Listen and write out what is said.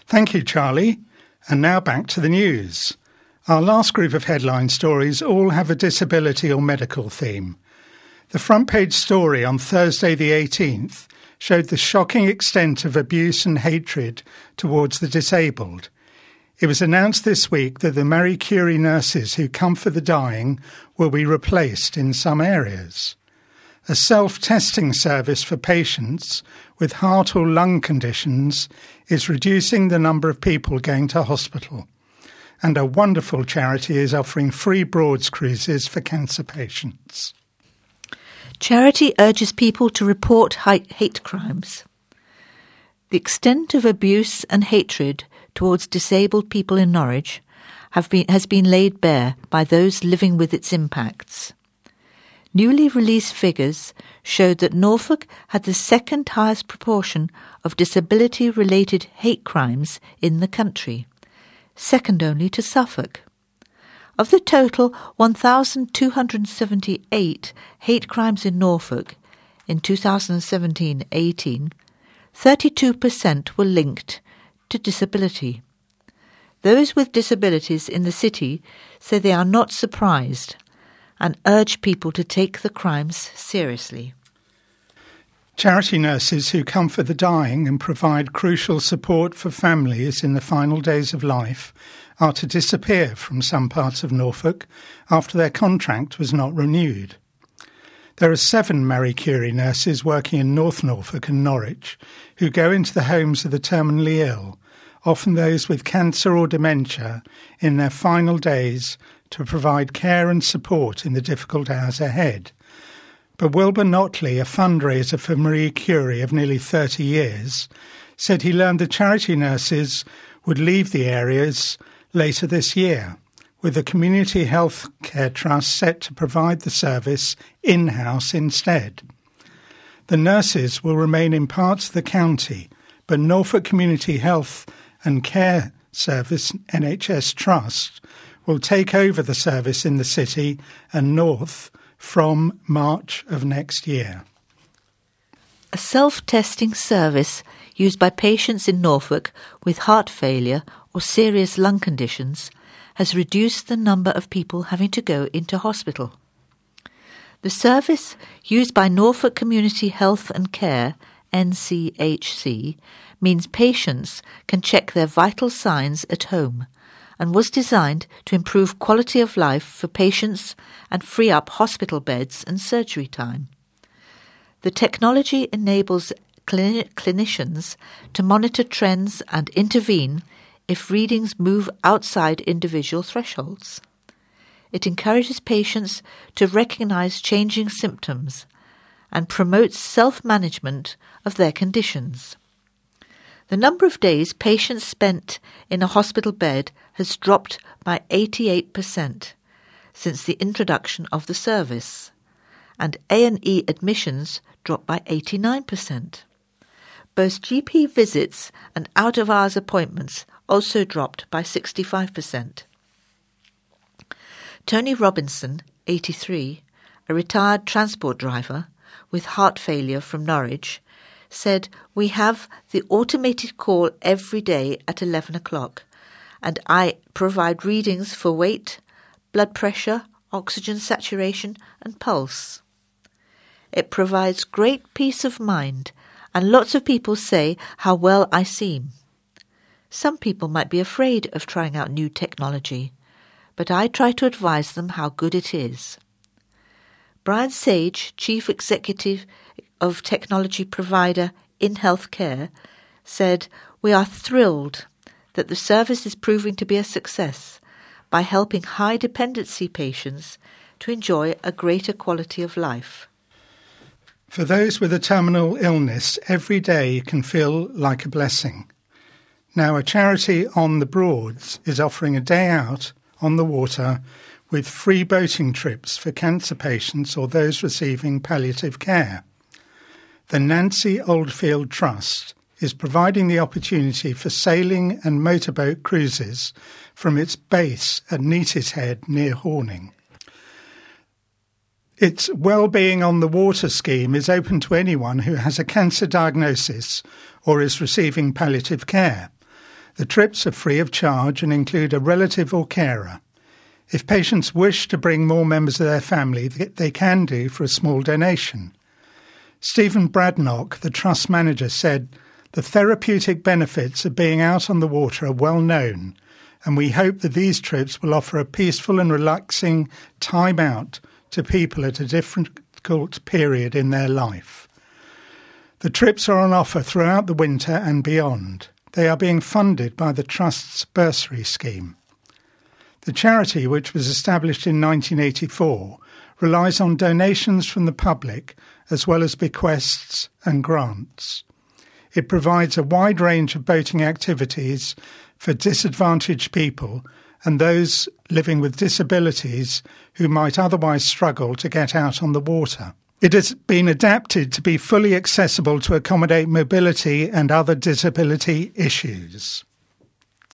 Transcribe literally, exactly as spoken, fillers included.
Thank you, Charlie. And now back to the news. Our last group of headline stories all have a disability or medical theme. The front page story on Thursday the eighteenth showed the shocking extent of abuse and hatred towards the disabled. It was announced this week that the Marie Curie nurses who comfort the dying will be replaced in some areas. A self-testing service for patients with heart or lung conditions is reducing the number of people going to hospital. And a wonderful charity is offering free Broads cruises for cancer patients. Charity urges people to report hate crimes. The extent of abuse and hatred towards disabled people in Norwich have been, has been laid bare by those living with its impacts. Newly released figures showed that Norfolk had the second highest proportion of disability-related hate crimes in the country, second only to Suffolk. Of the total one thousand two hundred seventy-eight hate crimes in Norfolk in two thousand seventeen eighteen, thirty-two percent were linked to disability. Those with disabilities in the city say they are not surprised and urge people to take the crimes seriously. Charity nurses who comfort the dying and provide crucial support for families in the final days of life are to disappear from some parts of Norfolk after their contract was not renewed. There are seven Marie Curie nurses working in North Norfolk and Norwich who go into the homes of the terminally ill, often those with cancer or dementia, in their final days to provide care and support in the difficult hours ahead. But Wilbur Notley, a fundraiser for Marie Curie of nearly thirty years, said he learned the charity nurses would leave the areas later this year, with the Community Health Care Trust set to provide the service in-house instead. The nurses will remain in parts of the county, but Norfolk Community Health and Care Service N H S Trust will take over the service in the city and north from March of next year. A self-testing service used by patients in Norfolk with heart failure or serious lung conditions has reduced the number of people having to go into hospital. The service used by Norfolk Community Health and Care, N C H C, means patients can check their vital signs at home and was designed to improve quality of life for patients and free up hospital beds and surgery time. The technology enables clin- clinicians to monitor trends and intervene if readings move outside individual thresholds. It encourages patients to recognize changing symptoms and promotes self-management of their conditions. The number of days patients spent in a hospital bed has dropped by eighty-eight percent since the introduction of the service, and A and E admissions dropped by eighty-nine percent. Both G P visits and out-of-hours appointments also dropped by sixty-five percent. Tony Robinson, eighty-three, a retired transport driver with heart failure from Norwich, said, "We have the automated call every day at eleven o'clock, and I provide readings for weight, blood pressure, oxygen saturation and pulse. It provides great peace of mind, and lots of people say how well I seem. Some people might be afraid of trying out new technology, but I try to advise them how good it is." Brian Sage, Chief Executive of technology provider In Healthcare, said, "We are thrilled that the service is proving to be a success by helping high-dependency patients to enjoy a greater quality of life." For those with a terminal illness, every day can feel like a blessing. Now, a charity on the Broads is offering a day out on the water with free boating trips for cancer patients or those receiving palliative care. The Nancy Oldfield Trust is providing the opportunity for sailing and motorboat cruises from its base at Neatishead near Horning. Its Wellbeing on the Water scheme is open to anyone who has a cancer diagnosis or is receiving palliative care. The trips are free of charge and include a relative or carer. If patients wish to bring more members of their family, they can do for a small donation. Stephen Bradnock, the Trust manager, said, "The therapeutic benefits of being out on the water are well known, and we hope that these trips will offer a peaceful and relaxing time out to people at a difficult period in their life." The trips are on offer throughout the winter and beyond. They are being funded by the Trust's bursary scheme. The charity, which was established in nineteen eighty-four, relies on donations from the public as well as bequests and grants. It provides a wide range of boating activities for disadvantaged people and those living with disabilities who might otherwise struggle to get out on the water. It has been adapted to be fully accessible to accommodate mobility and other disability issues.